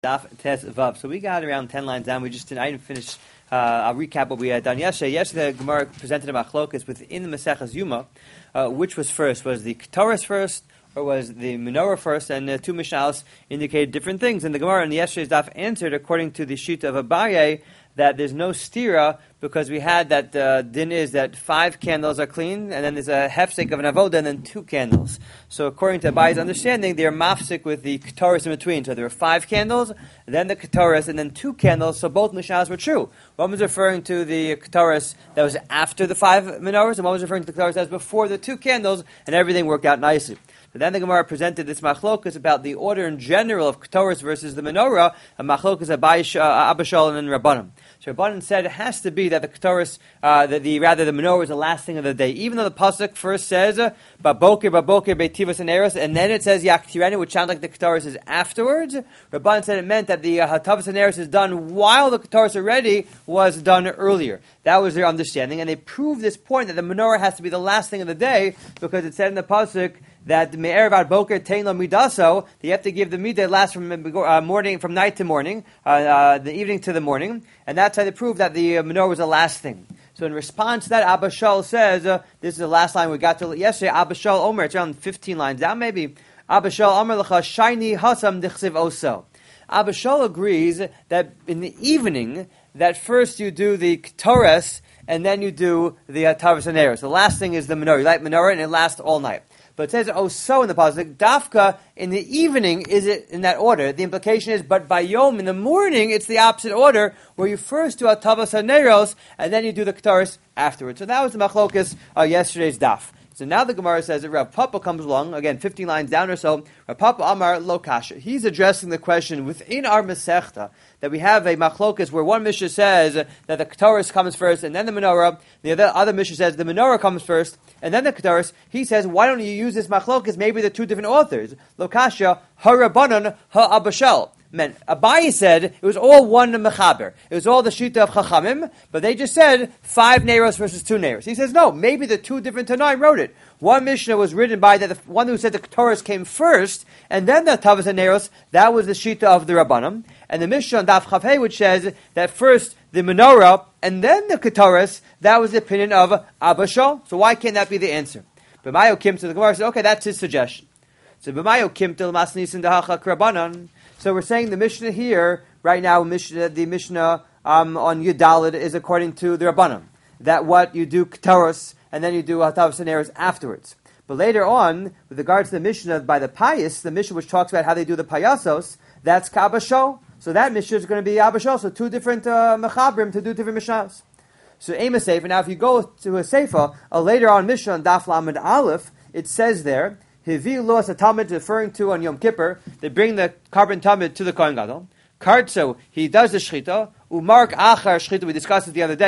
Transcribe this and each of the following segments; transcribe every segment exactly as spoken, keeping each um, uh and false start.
Daf Tes Vav. So we got around ten lines down. We just didn't, I didn't finish. Uh, I'll recap what we had done yesterday. Yesterday, the Gemara presented a machlokas within the Maseches Yuma. Uh, which was first? Was the Ketores first, or was the Menorah first? And uh, two Mishnahs indicated different things. And the Gemara in yesterday's daf answered according to the Shita of Abaye that there's no stira because we had that uh, din is that five candles are clean, and then there's a hefsek of an avoda, and then two candles. So according to Abaye's understanding, they're mafsik with the ketores in between. So there were five candles, then the ketores, and then two candles. So both mishnahs were true. One was referring to the ketores that was after the five menorahs, and one was referring to the ketores that was before the two candles, and everything worked out nicely. So then the Gemara presented this machlokas about the order in general of ketores versus the menorah, a machlokas Abaye, uh, Abba Shaul, and Rabbanim. So Rabbanan said it has to be that the ketores, uh, the, the rather the menorah is the last thing of the day. Even though the pasuk first says babokir babokir beitivos and eros, and then it says yaktirenu, which sounds like the ketores is afterwards. Rabbanan said it meant that the uh, hatavos and eros is done while the ketores already was done earlier. That was their understanding, and they proved this point that the menorah has to be the last thing of the day because it said in the pasuk that me'erev ad boker tein lo midaso, that you have to give the midah last from uh, morning, from night to morning, uh, uh, the evening to the morning, and that's how they proved that the uh, menorah was the last thing. So in response to that, Abba Shaul says, uh, this is the last line we got to yesterday, Abba Shaul Omer, it's around fifteen lines down maybe, Abba Shaul Omer lecha shayni hasam dichsiv oso. Abba Shaul agrees that in the evening, that first you do the ketores, and then you do the hatavos and eros. The last thing is the menorah. You light menorah, and it lasts all night. But it says, oh, so in the pasuk, dafka, in the evening, is it in that order? The implication is, but by yom, in the morning, it's the opposite order, where you first do hatavos and eros, and then you do the ketores afterwards. So that was the machlokas uh, yesterday's daf. So now the Gemara says that Rav Papa comes along, again, fifteen lines down or so, Rav Papa Amar Lo Kasha. He's addressing the question within our Masechta, that we have a machlokas where one Mishnah says that the ketores comes first and then the menorah, the other, other Mishnah says the menorah comes first and then the ketores. He says, why don't you use this machlokas? Maybe they're two different authors. Lo Kasha, ha-Rabbanan, ha-Abba Shaul. Man, Abaye said it was all one mechaber. It was all the shita of Chachamim, but they just said five neiros versus two neiros. He says, no, maybe the two different Tanaim wrote it. One Mishnah was written by the, the one who said the ketores came first, and then the Tavos and neiros, that was the shita of the Rabbanim. And the Mishnah on Daf Chav Hei, which says that first the menorah, and then the ketores, that was the opinion of Abba Shaul. So why can't that be the answer? B'mayo Kim, to the Gemara said, okay, that's his suggestion. So B'mayo Kim til masnisin dahachak Rabbanan. So we're saying the Mishnah here, right now, Mishnah, the Mishnah um, on Yudalid is according to the Rabbanim, that what you do ketores, and then you do hatavos and eros afterwards. But later on, with regards to the Mishnah by the Payas, the Mishnah which talks about how they do the Payasos, that's Abba Shaul. So that Mishnah is going to be Abba Shaul. So two different uh, Mechabrim to do different Mishnahs. So Ema Sefer. Now if you go to a Sefer, a later on Mishnah on Daf Lamed Aleph, it says there, Hivi lo as a Talmud, referring to on Yom Kippur, they bring the carbon Talmud to the Kohen Gadol. Kartzo, he does the shchita. Umark achar shchita, we discussed it the other day,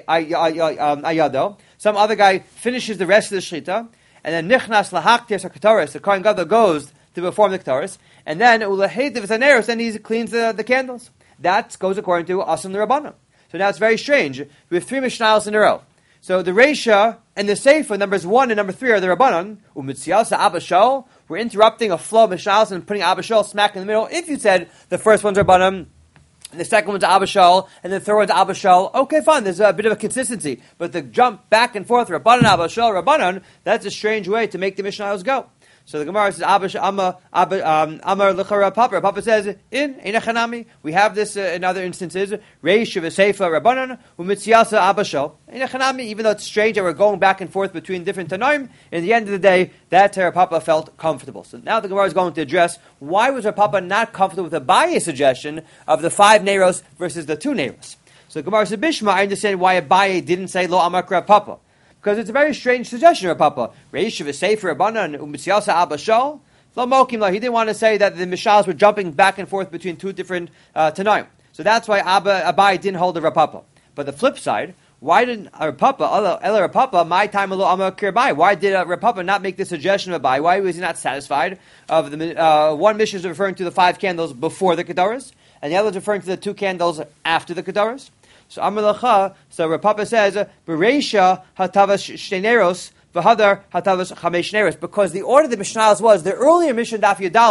ayado. Some other guy finishes the rest of the shchita, and then nichnas lahaktir sakatoris, the Kohen Gadol goes to perform the ketoris, and then ulaheitiv zaneros, then he cleans the, the candles. That goes according to Asim the Rabbanim. So now it's very strange. We have three Mishnahs in a row. So the Reisha and the Sefer, numbers one and number three, are the Rabbanan. Umitziyasa Abba Shaul. We're interrupting a flow of Mishnahs and putting Abba Shaul smack in the middle. If you said the first one's Rabbanan, and the second one's Abba Shaul, and the third one's Abba Shaul, okay, fine, there's a bit of a consistency. But the jump back and forth, Rabbanan, Abba Shaul, Rabbanan, that's a strange way to make the Mishnahs go. So the Gemara says, Abba Amma Abba um, Amar Lechara Papa. Papa says, in Einachanami. We have this uh, in other instances. Reish of Seifa Rabbanan Umitziyasa Abba Shaul. Einachanami. Even though it's strange that we're going back and forth between different Tanaim, in the end of the day, that Rav Papa felt comfortable. So now the Gemara is going to address why was Rav Papa not comfortable with Abaye's suggestion of the five neiros versus the two neiros. So the Gemara says, Bishma, I understand why Abaye didn't say Lo Amar Rav Papa. Because it's a very strange suggestion, Rav Papa. Reish of a Sefer Rabbanan Umitziyasa Abba Shaul. Lo Mokim Lo. He didn't want to say that the Mishals were jumping back and forth between two different uh, Tanaim. So that's why Abba Abaye didn't hold the Rav Papa. But the flip side, why didn't Rav Papa, Ela Rav Papa, my time Alo Amar Kirbai? Why did uh, Rav Papa not make the suggestion of Abaye? Why was he not satisfied of the uh, one mission is referring to the five candles before the Kedaras, and the other is referring to the two candles after the Kedaras? So Amar Lacha, so Rav Papa says, Bereisha hatavas shteineros, v'hadar hatavas chamesh neros, because the order of the Mishnahs was, the earlier Mishnah Daf Yudalad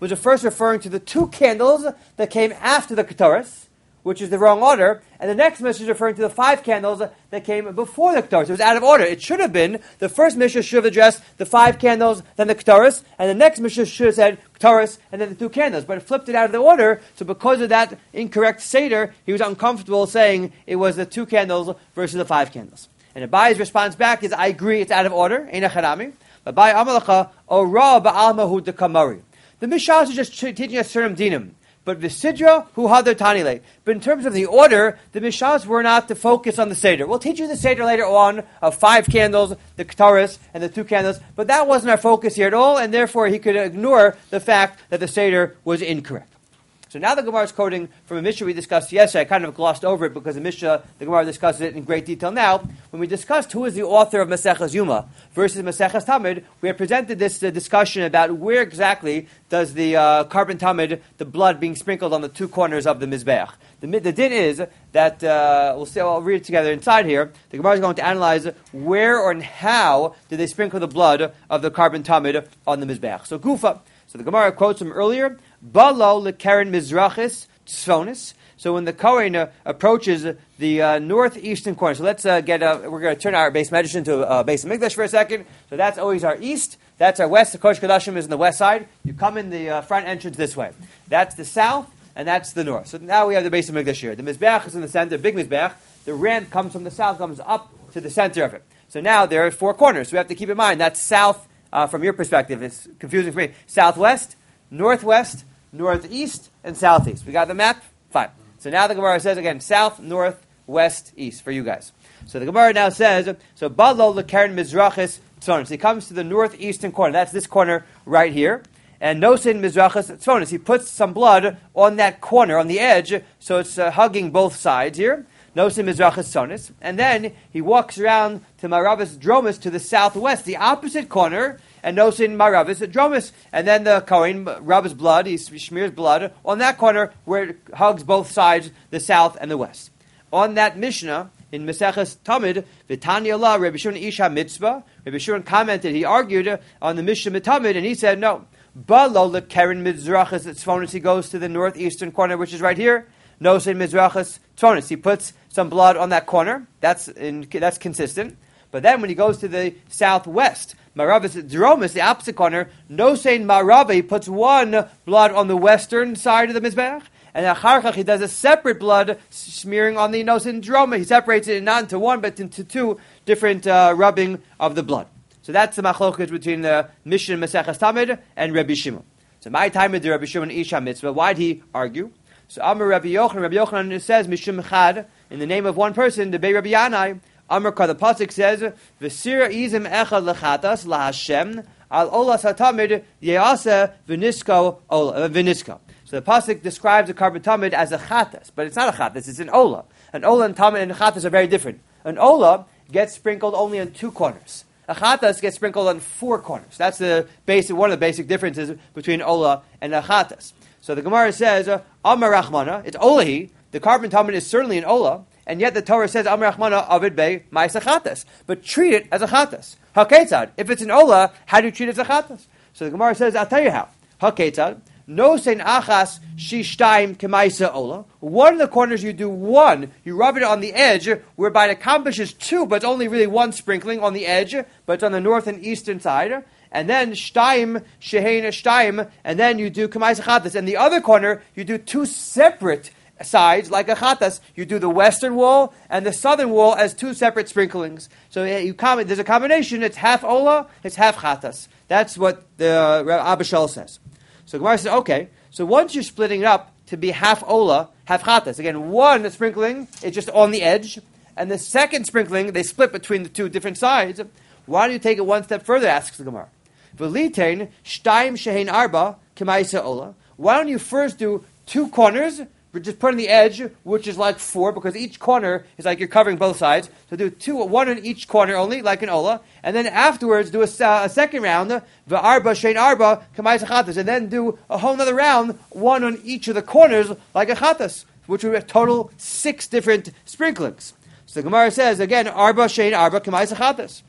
was first referring to the two candles that came after the Ketores, which is the wrong order, and the next Mishnah is referring to the five candles that came before the Ketores. It was out of order. It should have been, the first Mishnah should have addressed the five candles, then the Ketores, and the next Mishnah should have said Ketores, and then the two candles. But it flipped it out of the order, so because of that incorrect Seder, he was uncomfortable saying it was the two candles versus the five candles. And Abai's response back is, I agree, it's out of order, Eina Charami. Abai Amalacha, Ora Ba'almahu Dekamari. The Mishnah is just teaching us certain dinim. But Visidra, who had their Tanile. But in terms of the order, the Mishas were not to focus on the Seder. We'll teach you the Seder later on of five candles, the Ketores, and the two candles. But that wasn't our focus here at all, and therefore he could ignore the fact that the Seder was incorrect. So now the Gemara is quoting from a Mishnah we discussed yesterday. I kind of glossed over it because the Mishnah, the Gemara discusses it in great detail now. When we discussed who is the author of Maseches Yuma versus Maseches Tamid, we have presented this uh, discussion about where exactly does the uh, carbon Tamid, the blood being sprinkled on the two corners of the Mizbeach. The, the din is that, uh, we'll see, I'll read it together inside here. The Gemara is going to analyze where or how did they sprinkle the blood of the carbon Tamid on the Mizbeach. So Gufa. So the Gemara quotes from earlier, Balo lekeren mizrachis tzfonis. So when the Kohen uh, approaches the uh, northeastern corner, so let's uh, get, uh, we're going to turn our base medrash into a uh, base of Mikdash for a second. So that's always our east. That's our west. The Kodesh Kodashim is on the west side. You come in the uh, front entrance this way. That's the south, and that's the north. So now we have the base of Mikdash here. The Mizbeach is in the center, big Mizbeach. The ramp comes from the south, comes up to the center of it. So now there are four corners. So we have to keep in mind that's south. Uh, from your perspective, it's confusing for me. Southwest, northwest, northeast, and southeast. We got the map? Fine. So now the Gemara says again, south, north, west, east for you guys. So the Gemara now says, so Balo lekeren mizrachis tzfonis. He comes to the northeastern corner. That's this corner right here. And nosin mizrachis tzfonis. He puts some blood on that corner, on the edge, so it's uh, hugging both sides here. Nosim Mizrachis Sonis, and then he walks around to Maravis Dromis to the southwest, the opposite corner, and Nosin Maravis Dromis, and then the Kohen rubs blood, he smears blood on that corner where it hugs both sides, the south and the west. On that Mishnah, in Maseches Tamid, V'tanya La, Rabbi Shimon Isha Mitzvah, Rabbi Shimon commented, he argued on the Mishnah Tamid, and he said, no, Balo lekeren Mizrachis Tzfonis, he goes to the northeastern corner, which is right here, Nosin Mizrachis Tzfonis, he puts some blood on that corner. That's in, that's consistent. But then when he goes to the southwest, Maravis Dromis, the opposite corner, Nosein Marava, he puts one blood on the western side of the Mizbeach, and Acharchach, he does a separate blood smearing on the Nosein Droma. He separates it not into one, but into two different uh, rubbing of the blood. So that's the machloket between the Mishnah Maseches Tamid and Rabbi Shimon. So my time with the Rabbi Shimon Isha Mitzvah, why'd he argue? So Amar Rabbi Yochanan, Rabbi Yochanan says, Mishum Chad, in the name of one person, the Bei Rabbi Yanai, Amar Ka, the Pasuk says, V'sira izim echad lechatas laHashem, al olas hatamid ye'aseh v'nisko v'nisko. So the Pasuk describes the carbon tamid as a chatas, but it's not a chatas, it's an ola. An ola and tamid and a chatas are very different. An ola gets sprinkled only on two corners. A chatas gets sprinkled on four corners. That's the basic, one of the basic differences between ola and a chatas. So the Gemara says, Amar Rachmana, it's olahi. The carbon tamid is certainly an ola, and yet the Torah says, Amar Rachmana, avid bei ma'isa chatas. But treat it as a chatas. Haketzad. If it's an ola, how do you treat it as a chatas? So the Gemara says, I'll tell you how. Haketzad. No sein achas shishtaim kemaisa ola. One of the corners you do one, you rub it on the edge, whereby it accomplishes two, but it's only really one sprinkling on the edge, but it's on the north and eastern side. And then shtaim shehein shtaim, and then you do kemaisa chatas. And the other corner, you do two separate sides, like a chatas. You do the western wall and the southern wall as two separate sprinklings. So you comment, there's a combination, it's half ola, it's half chatas. That's what the uh, Abishal says. So Gemara says, okay, so once you're splitting it up to be half ola, half chatas, again, one sprinkling is just on the edge, and the second sprinkling, they split between the two different sides. Why don't you take it one step further, asks the Gemara. V'litein shtaim shehein arba k'maisa ola. Why don't you first do two corners, just put on the edge, which is like four, because each corner is like you're covering both sides. So do two, one on each corner only, like an ola, and then afterwards do a, a second round, v'arba shein arba k'maisa chatas, and then do a whole other round, one on each of the corners, like a chatas, which would be a total six different sprinklings. So the Gemara says again, arba shein arba k'maisa chatas.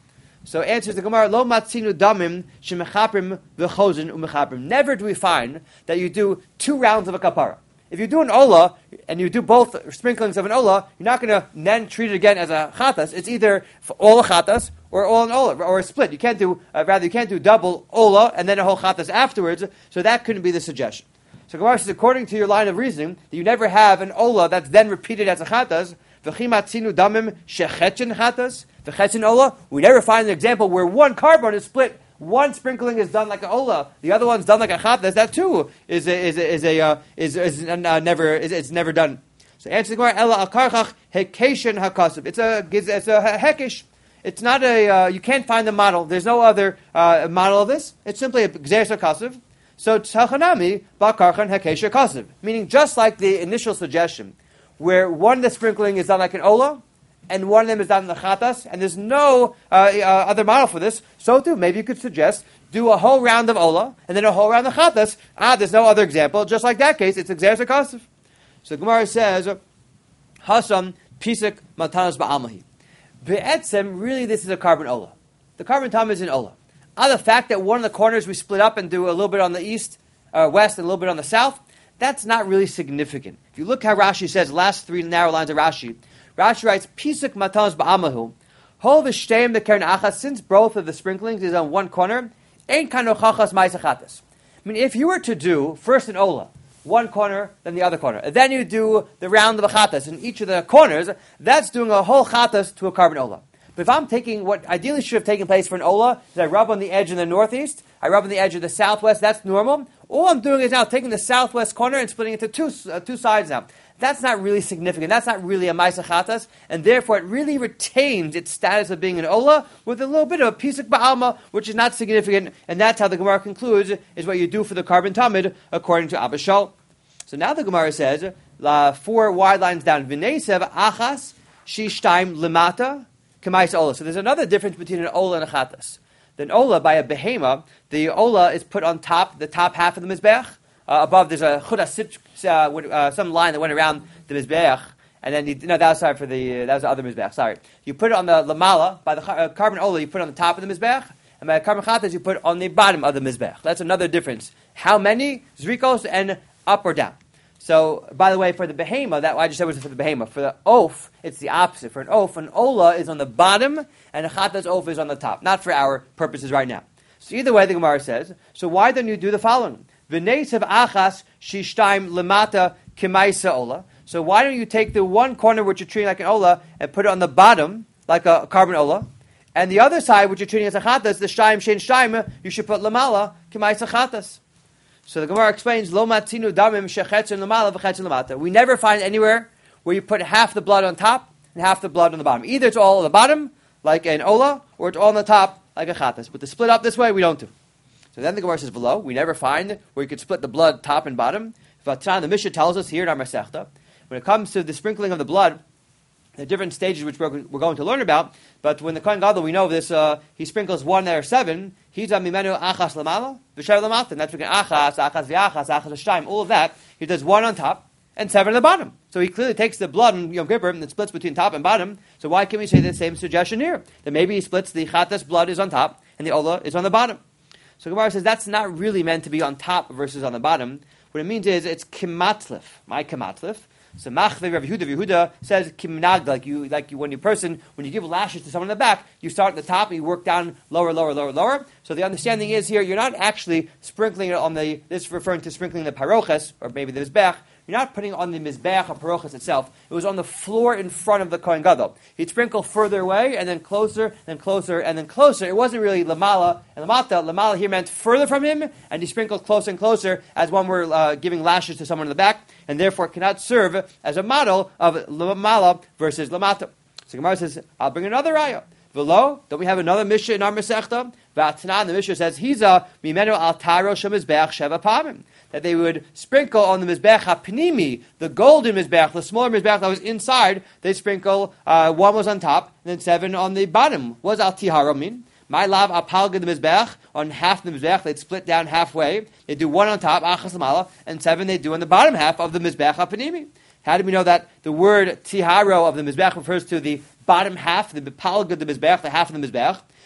So answers the Gemara, Lo matzinu damim shemechaprim v'chozin umechaprim. Never do we find that you do two rounds of a kapara. If you do an ola, and you do both sprinklings of an ola, you're not going to then treat it again as a chatas. It's either all a chatas or all an ola, or a split. You can't do, uh, rather, you can't do double ola and then a whole chatas afterwards, so that couldn't be the suggestion. So Gemara says, according to your line of reasoning, that you never have an ola that's then repeated as a chatas, v'chimatzinu damim shechetchen chatas, v'chetchen ola, we never find an example where one carbon is split. One sprinkling is done like an ola, the other one's done like a chatas. That too is a, is a, is a uh, is, is uh, never is it's never done. So answer the Gemara, ela al karchach hekeshen hakasib. It's a it's a hekesh. It's not a uh, you can't find the model. There's no other uh, model of this. It's simply a gzeres hakasiv. So tzalchanami ba karchan hekesh hakasiv. Meaning just like the initial suggestion, where one of the sprinkling is done like an ola, and one of them is done in the chatas, and there's no uh, uh, other model for this, so too, maybe you could suggest, do a whole round of ola, and then a whole round of chatas. Ah, there's no other example. Just like that case, it's exeris hakasif. So Gemara says, Hasam pisik matanas ba'almahi. Be'etzem, really this is a carbon ola. The carbon tam is an ola. Ah, the fact that one of the corners we split up and do a little bit on the east, uh, west, and a little bit on the south, that's not really significant. If you look how Rashi says, last three narrow lines of Rashi, Rashi writes, Pisuk matanos ba'amahu. Hol v'shteim the keren achas, since both of the sprinklings is on one corner, ain't kano chachas ma'is. I mean, if you were to do first an ola, one corner, then the other corner, and then you do the round of a chatas in each of the corners, that's doing a whole chatas to a carbon ola. But if I'm taking what ideally should have taken place for an ola, is I rub on the edge in the northeast, I rub on the edge of the southwest, that's normal. All I'm doing is now taking the southwest corner and splitting it into two, uh, two sides now. That's not really significant. That's not really a ma'aseh chatas, and therefore it really retains its status of being an ola with a little bit of a pisuk ba'alma, which is not significant, and that's how the Gemara concludes, is what you do for the carbon tamid, according to Abba Shaul. So now the Gemara says, uh, four wide lines down, v'neisev achas shishtaim lemata k'ma'is ola. So there's another difference between an ola and a chatas. Then ola, by a behema, the ola is put on top, the top half of the mizbeach. Uh, above, there's a chudas, uh, uh, some line that went around the mizbeach, and then you, no, that was sorry for the uh, that was the other mizbeach. Sorry, you put it on the lamala by the uh, carbon ola. You put it on the top of the mizbeach, and by carbon chatas you put it on the bottom of the mizbeach. That's another difference. How many zrikos and up or down? So, by the way, for the behema, that I just said was for the behema. For the oaf, it's the opposite. For an oaf, an ola is on the bottom, and a chatas oaf is on the top. Not for our purposes right now. So either way, the Gemara says. So why don't you do the following? V'neisev achas shishtaim lemata k'maisa ola. So why don't you take the one corner which you're treating like an ola and put it on the bottom like a carbon ola, and the other side which you're treating as a chatas, the shtaim shein shtaim, you should put lamala k'maisa chatas. So the Gemara explains, Lo matzinu damim shechetzin lamala v'chetzin lamata. We never find anywhere where you put half the blood on top and half the blood on the bottom. Either it's all on the bottom like an ola, or it's all on the top like a chatas. But to split up this way, we don't do. So then the Gemara says below, we never find where you could split the blood top and bottom. Vatran, the Mishnah tells us here in our Masechta, when it comes to the sprinkling of the blood, the different stages which we're, we're going to learn about, but when the Kohen Gadol, we know this, uh, he sprinkles one there seven, he's a mimenu achas lamala, v'shev lamata, and that's because achas, achas v'achas, achas v'shtayim, all of that, he does one on top and seven on the bottom. So he clearly takes the blood in Yom Kippur and it splits between top and bottom. So why can't we say the same suggestion here? That maybe he splits the chatas blood is on top and the ola is on the bottom. So Gemara says that's not really meant to be on top versus on the bottom. What it means is it's kimatlif. My kimatlif. So Machve Rav Yehuda, Yehuda says kimnag, like you, like you, when you person, when you give lashes to someone in the back, you start at the top and you work down lower, lower, lower, lower. So the understanding is here, you're not actually sprinkling it on the, this is referring to sprinkling the paroches, or maybe the mizbech. You're not putting it on the mizbech or paroches itself. It was on the floor in front of the Kohen Gadol. He'd sprinkle further away, and then closer, then closer, and then closer. It wasn't really lamala and lamata. Lamala here meant further from him, and he sprinkled closer and closer as one were uh, giving lashes to someone in the back, and therefore cannot serve as a model of lamala versus lamata. So Gemara says, I'll bring another raya. V'lo, don't we have another Mishnah in our Masechta? V'atnan, the Mishnah says, Hiza mimenu al taro shemizbech sheva pamim. That they would sprinkle on the Mizbech HaPnimi, the golden Mizbech, the smaller Mizbech that was inside, they sprinkle, uh, one was on top, and then seven on the bottom. What does Al Tihara mean? My lav apalga the Mizbech, on half the Mizbech, they'd split down halfway, they do one on top, Achas Lamala, and seven they do on the bottom half of the Mizbech HaPnimi. How do we know that the word Tiharo of the Mizbech refers to the bottom half, the Palga the Mizbech, the half of the Mizbech?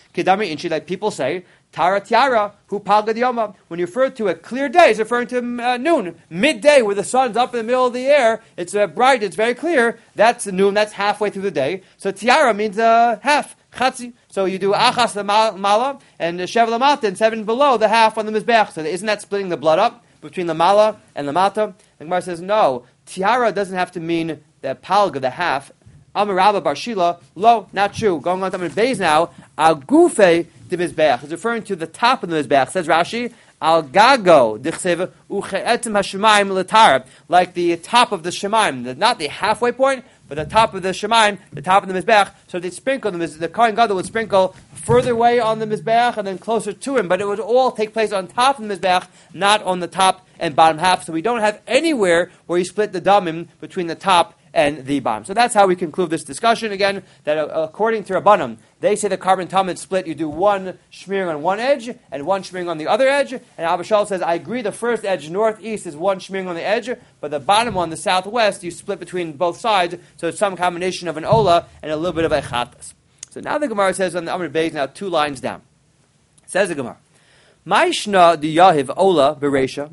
Kedami inchi, like people say, Tara Tiara, who palgad yoma. When you refer to a clear day, it's referring to uh, noon, midday, where the sun's up in the middle of the air. It's uh, bright, it's very clear. That's noon, that's halfway through the day. So Tiara means uh, half, chatzi. So you do achas mala and shev lamata, and seven below the half on the mizbeach. So isn't that splitting the blood up between the mala and the mata? The Gemara says no. Tiara doesn't have to mean the palga, the half. Amarabba bar Shila, lo, not true. Going on to Amid Beis now, al gufe the mizbeach is referring to the top of the mizbeach. Says Rashi, al gago dichsev ucheetzim hashemayim l'tar, like the top of the shemaim, not the halfway point, but the top of the shemaim, the top of the mizbeach. So they sprinkle the the kohen gadol would sprinkle further away on the mizbeach and then closer to him, but it would all take place on top of the mizbeach, not on the top and bottom half. So we don't have anywhere where you split the damim between the top and the bottom. So that's how we conclude this discussion. Again, that uh, according to Rabbanim, they say the carbon tamid split, you do one shmearing on one edge and one shmearing on the other edge. And Abba Shaul says, I agree, the first edge northeast is one shmearing on the edge, but the bottom one, the southwest, you split between both sides. So it's some combination of an ola and a little bit of a chatas. So now the Gemara says on the Amr Beis, now two lines down. Says the Gemara, Ma'ishna di yahiv ola beresha.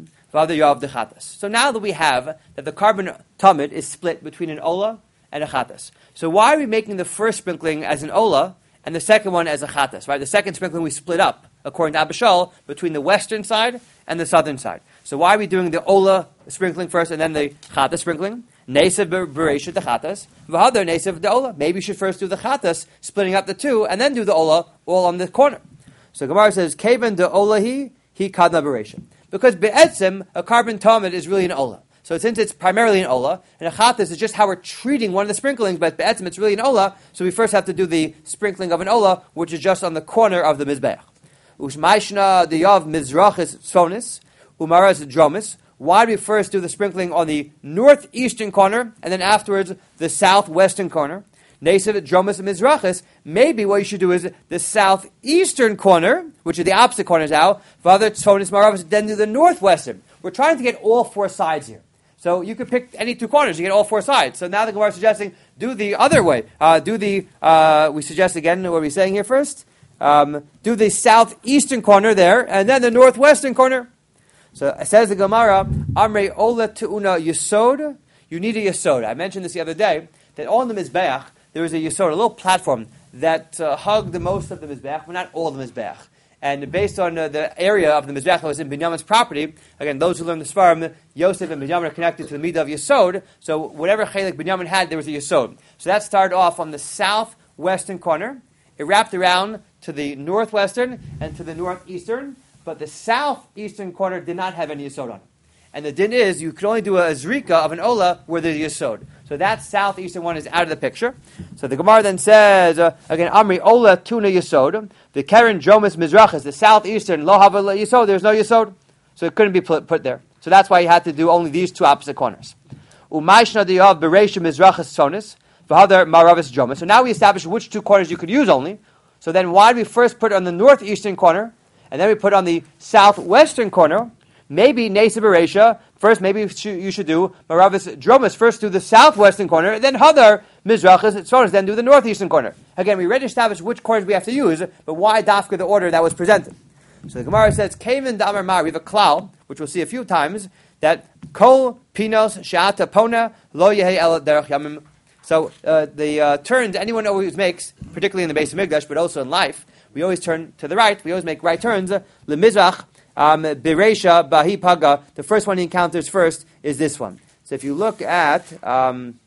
So now that we have that the carbon tamid is split between an ola and a chatas, so why are we making the first sprinkling as an ola and the second one as a chatas? Right, the second sprinkling we split up according to Abba Shaul between the western side and the southern side. So why are we doing the ola sprinkling first and then the chatas sprinkling? Nesev bereisha the chatas, v'hadar nesev the ola. Maybe you should first do the chatas, splitting up the two, and then do the ola all on the corner. So Gemara says, "Kaven de olahi he kadna bereisha." Because be'etzim, a carbon tamid is really an ola. So since it's primarily an ola, and a chatas is just how we're treating one of the sprinklings, but be'etzim it's really an ola, so we first have to do the sprinkling of an ola, which is just on the corner of the mizbeach. Ushmaishna diyav mizrachis tzfonis, umaras dromis. Why do we first do the sprinkling on the northeastern corner, and then afterwards the southwestern corner? Nesev dromis and mizrachis. Maybe what you should do is the southeastern corner, which is the opposite corners now. Father tzfonis maravis, then do the northwestern. We're trying to get all four sides here. So you could pick any two corners, you get all four sides. So now the Gemara is suggesting, do the other way. Uh, do the, uh, we suggest again, what are we saying here first? Um, do the southeastern corner there, and then the northwestern corner. So it says the Gemara, Amrei Ola Tu'una Yesod. You need a Yesod. I mentioned this the other day, that on the Mizbeach, there was a Yesod, a little platform that uh, hugged the most of the Mizbeach, but not all the Mizbeach. And based on uh, the area of the Mizbeach that was in Binyamin's property, again, those who learn the Sfarim, Yosef and Binyamin are connected to the Midah of Yesod, so whatever Chelik Binyamin had, there was a Yesod. So that started off on the southwestern corner. It wrapped around to the northwestern and to the northeastern, but the southeastern corner did not have any Yesod on it. And the din is, you could only do a zrika of an ola where there's Yesod. So that southeastern one is out of the picture. So the Gemara then says, uh, again, Amri ola tuna Yesod. The Keren Dromis Mizrachis, the southeastern, lo hava Yesod, there's no Yesod. So it couldn't be put, put there. So that's why you had to do only these two opposite corners. Umayshna diyav bereisha Mizrachis sonis, v'hadar maravis Dromis. So now we established which two corners you could use only. So then why do we first put it on the northeastern corner, and then we put it on the southwestern corner? Maybe Nesa Beresha, first maybe you should do Maravis Dromis, first do the southwestern corner, then Hadar Mizrachis, Tzonis, then do the northeastern corner. Again, we already established which corners we have to use, but why Dafka the order that was presented? So the Gemara says, Kaven Damar Mar, we have a klal, which we'll see a few times, that Kol Pinos Sha'ata Pona Lo Yehe El Derech Yamim. So uh, the uh, turns anyone always makes, particularly in the base of Migdash, but also in life, we always turn to the right, we always make right turns, Lemizrach, Um, Bereisha Bahi Paga, the first one he encounters first is this one. So if you look at, um,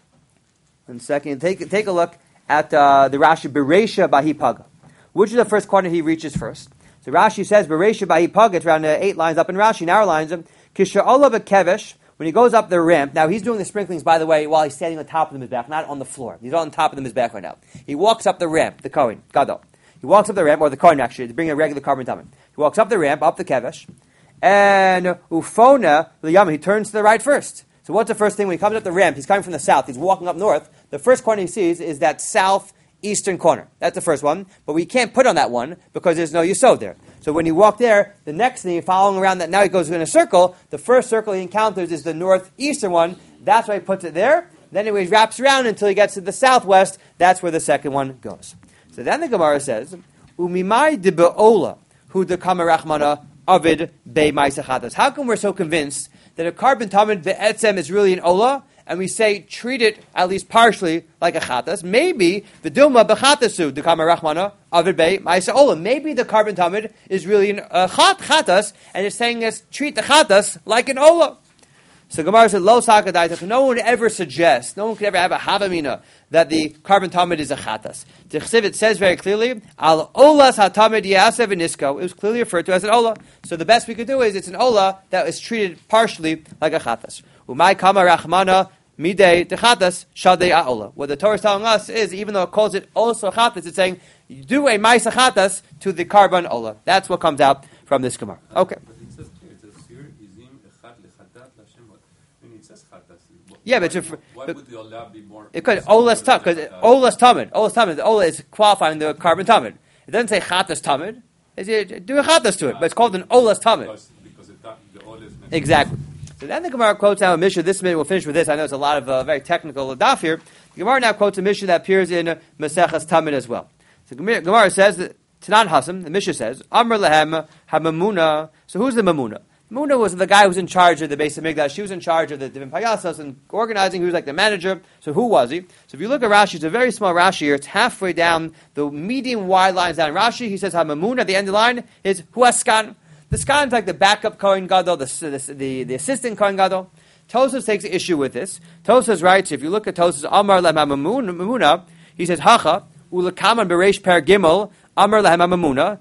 one second, take, take a look at uh, the Rashi, Bereisha Bahi Paga. Which is the first corner he reaches first? So Rashi says, Bereisha Bahi Paga, it's around uh, eight lines up in Rashi, narrow lines, Kisha Olav Kevesh, when he goes up the ramp, now he's doing the sprinklings, by the way, while he's standing on top of the Mizbeach, not on the floor. He's on top of the Mizbeach right now. He walks up the ramp, the Kohen, Gadol. He walks up the ramp, or the Kohen actually, to bring a regular carbon tamid. He walks up the ramp, up the kevesh, and ufona l'yama, he turns to the right first. So what's the first thing when he comes up the ramp? He's coming from the south. He's walking up north. The first corner he sees is that southeastern corner. That's the first one, but we can't put on that one because there's no yesod there. So when you walk there, the next thing, following around that, now he goes in a circle. The first circle he encounters is the northeastern one. That's why he puts it there. Then he wraps around until he gets to the southwest. That's where the second one goes. So then the Gemara says, Umimai de be'ola, hu de kamerachmana avid be ma'asachatas. How come we're so convinced that a carbon tamid be'etzem is really an ola, and we say treat it at least partially like a chatas? Maybe the dilma bechatasu de kamerachmana avid be ma'asa ola. Maybe the carbon tamid is really an uh, chat chatas, and it's saying us treat the chatas like an ola. So Gemara said, "Lo sakadaita." No one ever suggests, no one could ever have a havamina that the carbon tamid is a chatas. The Chesivit says very clearly, "Al olas hatamid yasev inisko." It was clearly referred to as an ola. So the best we could do is it's an ola that is treated partially like a chatas. Umay kama rachmana midei techatas shadei aola. What the Torah is telling us is, even though it calls it also chatas, it's saying do a ma'isa chatas to the carbon ola. That's what comes out from this Gemara. Okay. Yeah, but if, why but, would the olah be more? It could olas tamid because olas tamid, olas tamid. The ola is qualifying the carbon tamid. It doesn't say chatas tamid. It's do a chatas to it, but it's called an olas tamid. Because, because it, the olah is exactly. So then the Gemara quotes now a Mishnah. This minute we'll finish with this. I know it's a lot of uh, very technical daf here. The Gemara now quotes a Mishnah that appears in uh, Maseches Tamid as well. So Gemara says that Tanan Hasam, the Mishnah says, Amr lehem hamamuna. So who's the mamuna? Muna was the guy who was in charge of the Beis Hamikdash. She was in charge of the different payasas and organizing. He was like the manager. So who was he? So if you look at Rashi, it's a very small Rashi here. It's halfway down the medium wide lines down Rashi. He says Hamamuna at the end of the line is Huaskan. The skan is like the backup Kohen Gadol, the, the, the, the assistant Kohen Gadol. Tosfos takes issue with this. Tosfos writes, if you look at Tosfos, Amar lehem Hamamuna, he says Hacha ulakaman bereish per gimel Amar lehem Hamamuna.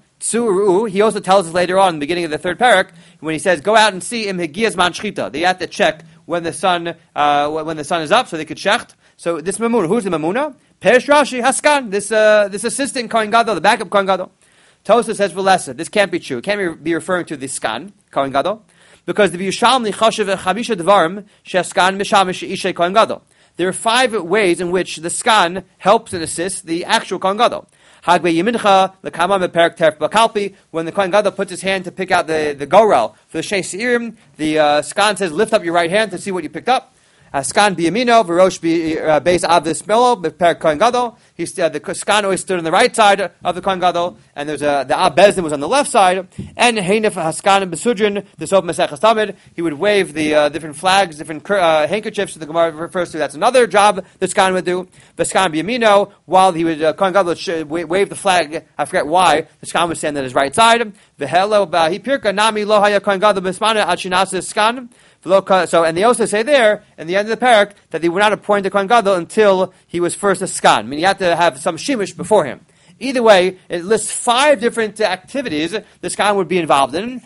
He also tells us later on in the beginning of the third parak when he says, "Go out and see im higiyas man shchita." They have to check when the sun uh, when the sun is up, so they could shecht. So this mamuna, who's the mamuna? Perish Rashi Haskan, this uh, this assistant Kohen Gadol, the backup Kohen Gadol. Tosa says Velesa. This can't be true. It can't be referring to the skan Kohen Gadol because the Yerushalmi chashav chamisha dvarim sheskan mishamish ishay Kohen Gadol. There are five ways in which the skan helps and assists the actual Kohen Gadol. Hagbe Yimincha, the Kamam Perak Terf Bakalpi, when the Kohen Gadol puts his hand to pick out the, the gorel for the Shei Seirim, the uh, skan says, lift up your right hand to see what you picked up. Uh, skan biyamino, v'rosh beis avdis melo, Perak Kohen Gadol. He uh, the skan always stood on the right side of the Kohen Gadol, and there's a, the Ab Bezdin was on the left side. And Heinef Haskan and Besudrin, the Sof Maseches Tamid, he would wave the uh, different flags, different uh, handkerchiefs that the Gemara refers to. That's another job the skan would do. The skan biyamino, while he would uh, Kohen Gadol would wave the flag, I forget why, the skan would stand on his right side. V'helo b'hipirka nami lo haya Kohen Gadol b'smana ad shinasa skan. So, and they also say there, in the end of the parak, that they would not appoint the Kohen Gadol until he was first a skan. I mean, you had to have some shimish before him. Either way, it lists five different activities the skan would be involved in.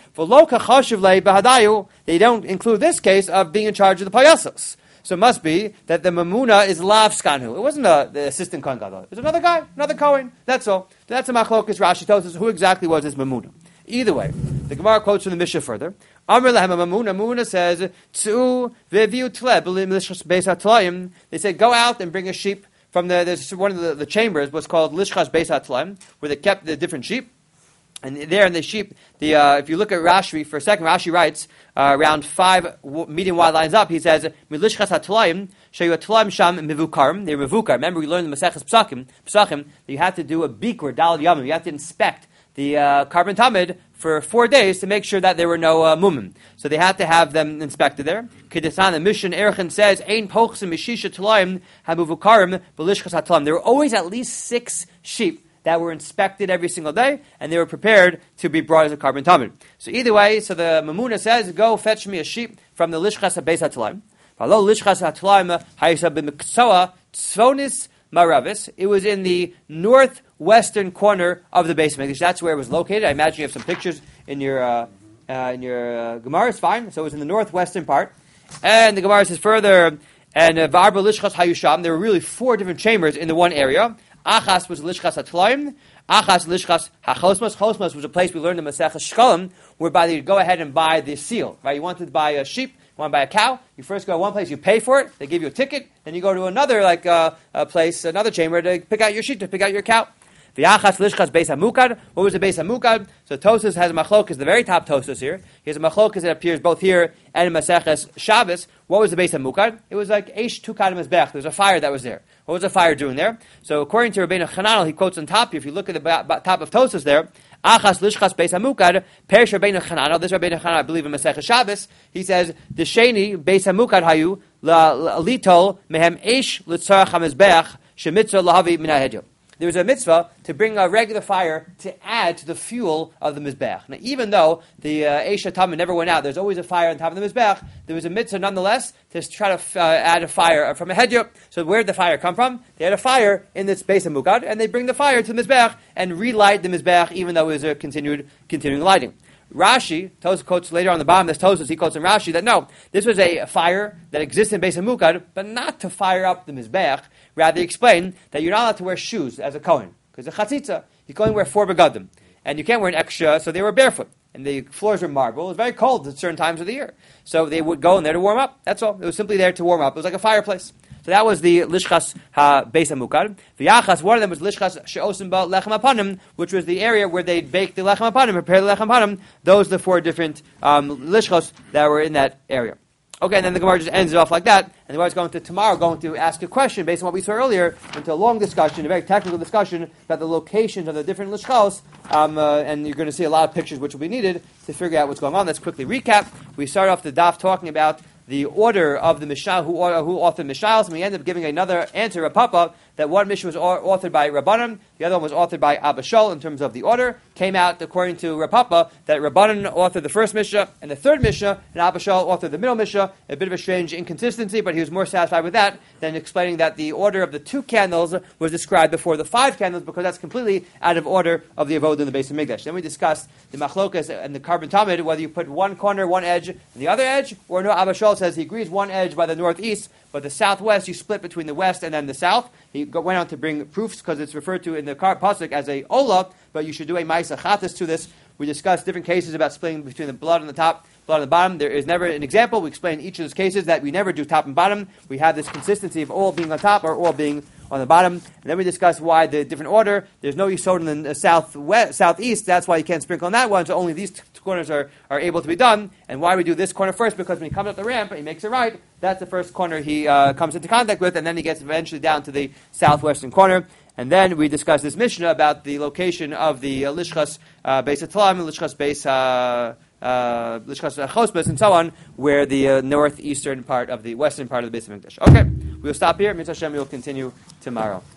They don't include this case of being in charge of the payasos. So it must be that the mamuna is lav skanhu. It wasn't a, the assistant Kohen Gadol. It was another guy, another Kohen. That's all. That's a machlokas. Rashi tells us who exactly was this mamuna. Either way, the Gemara quotes from the Mishnah further. Amr lahem mamuna. Mamuna says, "Tzu ve'viu tle b'lim lishchas beis hatlayim." They said, "Go out and bring a sheep from the there's one of the, the chambers, what's called lishchas beis hatlayim, where they kept the different sheep." And there in the sheep, the uh, if you look at Rashi for a second, Rashi writes uh, around five w- medium wide lines up. He says, "Milishchas hatlayim shayu hatlayim sham mivukarim." They're mivukar. Remember, we learned in the Maseches Pesachim, Pesachim that you had to do a bikur dal yamim. You have to inspect the uh, carbon tamid for four days to make sure that there were no uh, mumim. So they had to have them inspected there. Kedesan, the Mishnah Erchin says, "Ein pochsim mishisha tlayim hamuvukarim b'lishchas hatlayim." There were always at least six sheep that were inspected every single day, and they were prepared to be brought as a carbon tamid. So either way, so the mamuna says, "Go fetch me a sheep from the lishchas beis hatlayim." V'lo lishchas hatlayim hayisa b'miksoa tzvonis maravis. It was in the northwestern corner of the Beis Hamikdash. That's where it was located. I imagine you have some pictures in your uh, uh, in your uh, Gemara. It's fine. So it was in the northwestern part. And the Gemara says further, and v'arba lishchas hayusham. There were really four different chambers in the one area. Achas was lishchas hatlayim. Achas lishchas hachosmas. Chosmas was a place we learned in Maseches Shkalim, whereby you'd go ahead and buy the seal. Right? You wanted to buy a sheep. You want to buy a cow, you first go to one place, you pay for it, they give you a ticket, then you go to another like uh, a place, another chamber to pick out your sheep, to pick out your cow. V'yachas lishchas beis hamukad. What was the beis hamukad? So Tosfos has a machlokas, the very top Tosfos here. He has a machlokas that appears both here and in Maseches Shabbos. What was the beis hamukad? It was like eish tukad mizbech. There was a fire that was there. What was the fire doing there? So according to Rabbeinu Chananel, he quotes on top here, if you look at the ba- ba- top of Tosfos there, Achas lishchas beis hamukad, perish Rabbeinu Chananel, this Rabbeinu Chananel, I believe in Maseches Shabbos, he says, the sheni beis hamukad hayu, la litol mehem eish litzarach hamizbech, shemitzah lahavi min hahedyo. There was a mitzvah to bring a regular fire to add to the fuel of the mizbech. Now, even though the uh, Eish HaTamid never went out, there's always a fire on top of the mizbech, there was a mitzvah nonetheless to try to f- uh, add a fire from a hedya. So where did the fire come from? They had a fire in this base of Mukad, and they bring the fire to the mizbech and relight the mizbech, even though it was a continued, continuing lighting. Rashi, Tosfos quotes later on the bottom, this Tosfos, he quotes in Rashi that no, this was a fire that existed in Beis HaMukad, but not to fire up the Mizbech. Rather, he explained that you're not allowed to wear shoes as a Kohen, because the Chatzitza, you can only wear four begadim, and you can't wear an extra, so they were barefoot. And the floors were marble. It was very cold at certain times of the year. So they would go in there to warm up. That's all. It was simply there to warm up. It was like a fireplace. So that was the Lishchas HaBeis HaMukad. V'yachas, one of them was Lishchas She'osim Ba Lechem HaPanim, which was the area where they'd bake the Lechem HaPanim, prepare the Lechem HaPanim. Those are the four different um, Lishchos that were in that area. Okay, and then the Gemara just ends it off like that. And the Gemara is going to, tomorrow, going to ask a question based on what we saw earlier, into a long discussion, a very technical discussion about the locations of the different Lishchos. Um, uh, and you're going to see a lot of pictures which will be needed to figure out what's going on. Let's quickly recap. We started off the daf talking about the order of the Mishnah, who, who authored Mishayos, and we ended up giving another answer, a papa, that one Mishnah was authored by Rabbanan, the other one was authored by Abba Shaul in terms of the order. Came out, according to Rapapa, that Rabbanan authored the first Mishnah and the third Mishnah, and Abba Shaul authored the middle Mishnah. A bit of a strange inconsistency, but he was more satisfied with that than explaining that the order of the two candles was described before the five candles, because that's completely out of order of the Avodah in the base of Mikdash. Then we discussed the Machlokas and the Carbon Tamid, whether you put one corner, one edge, and the other edge, or no, Abba Shaul says he agrees one edge by the northeast, but the southwest, you split between the west and then the south. He went on to bring proofs because it's referred to in the pasuk as a ola, but you should do a ma'isa chatas to this. We discussed different cases about splitting between the blood on the top, blood on the bottom. There is never an example. We explain each of those cases that we never do top and bottom. We have this consistency of all being on top or all being on the bottom. And then we discuss why the different order. There's no yisod in the southwest, southeast. That's why you can't sprinkle on that one. So only these two corners are, are able to be done. And why we do this corner first? Because when he comes up the ramp and he makes it right, that's the first corner he uh, comes into contact with, and then he gets eventually down to the southwestern corner. And then we discussed this Mishnah about the location of the uh, Lishchas uh, Beis HaTalam, Lishchas Beis uh, uh, Lishchas Chosbes, and so on, where the uh, northeastern part of the western part of the Beis HaMikdash. Okay, we'll stop here. Mitzvah Hashem, we will continue tomorrow.